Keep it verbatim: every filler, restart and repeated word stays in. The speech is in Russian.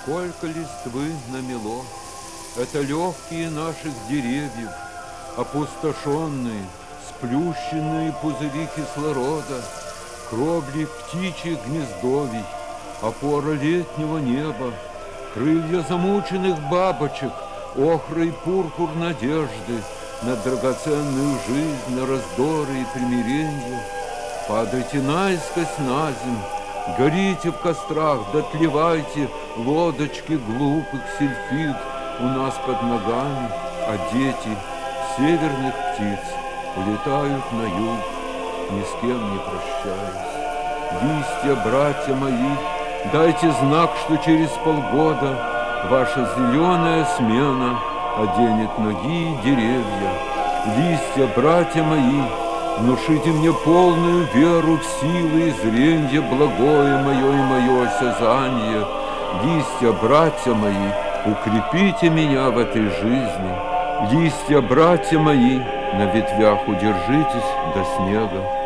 Сколько листвы намело, это легкие наших деревьев, опустошенные, сплющенные пузыри кислорода, кровли птичьих гнездовий, опора летнего неба, крылья замученных бабочек, охра и пурпур надежды на драгоценную жизнь, на раздоры и примиренье. Падайте наискось на земь, горите в кострах, дотлевайте лодочки глупых сельфид у нас под ногами, а дети северных птиц улетают на юг, ни с кем не прощаясь. Листья, братья мои, дайте знак, что через полгода ваша зеленая смена оденет ноги и деревья. Листья, братья мои, внушите мне полную веру в силы и зренье благое мое и мое осязание. Листья, братья мои, укрепите меня в этой жизни. Листья, братья мои, на ветвях удержитесь до снега.